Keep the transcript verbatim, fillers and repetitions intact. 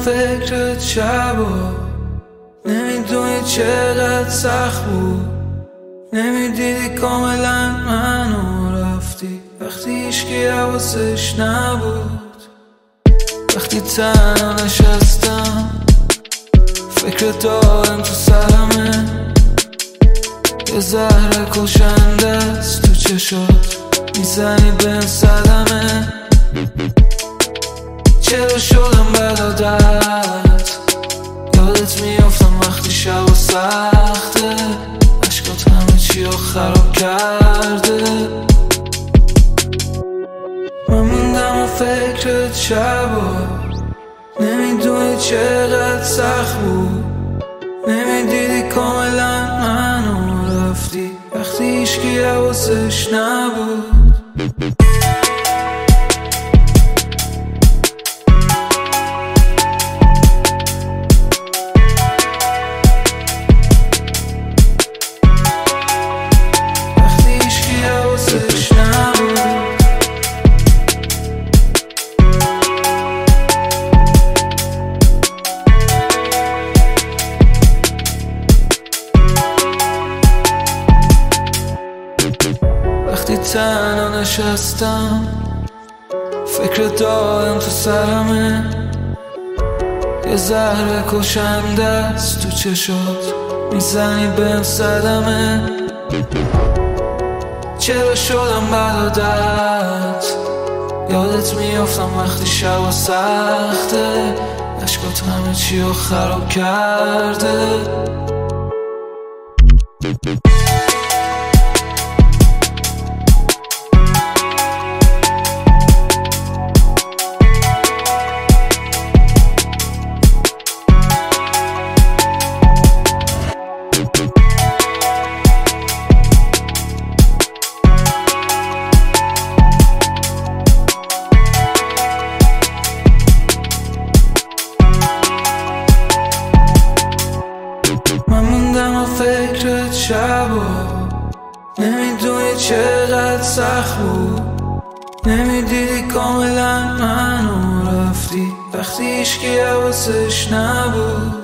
فکرت شبا، نمیدونی چقدر سخت بود، نمیدیدی کاملا منو رفتی وقتی هیچکی حواسش نبود. وقتی تنها نشستم فکرت دارم تو سرمه، یه زهر کشنده است تو چشات میزنی به صدمه. چرا شدم بد عادت، یادت میافتم وقتی شب و سخته، عشقات همه چی رو خراب کرده. من موندم و فکرت شبا، نمیدونی چقدر سخت بود، نمیدیدی کاملا منو رفتی وقتی هیچکی حواسش نبود. وقتی تنها نشستم فکرت دارم تو سرمه، یه زهر کشنده است تو چشات میزنی بهم صدمه. چرا شدم بد عادت، یادت میافتم وقتی شب و سخته، عشقات همه چی رو خراب کرده. فکرت شبا، نمیدونی چقدر سخت بود، نمیدیدی کاملا منو رفتی وقتی هیچکی حواسش نبود.